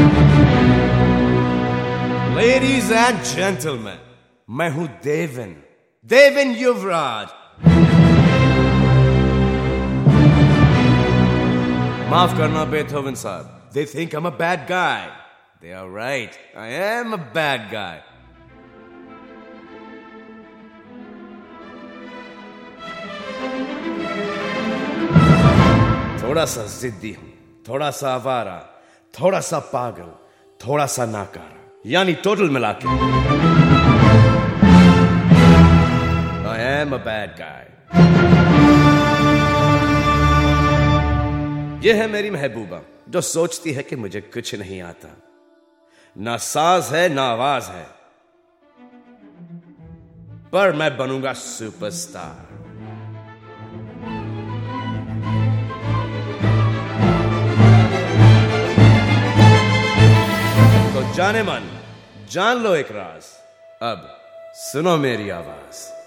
Ladies and gentlemen, मैं हूं देवन युवराज। माफ करना बेथोवन साहब, they think I'm a bad guy. They are right, I am a bad guy. थोड़ा सा जिद्दी हूं, थोड़ा सा आवारा, थोड़ा सा पागल, थोड़ा सा नाकारा, यानी टोटल मिला के I am a bad guy. यह है मेरी महबूबा जो सोचती है कि मुझे कुछ नहीं आता, ना साज है ना आवाज है, पर मैं बनूंगा सुपरस्टार। तो जाने मन जान लो एक राज, अब सुनो मेरी आवाज।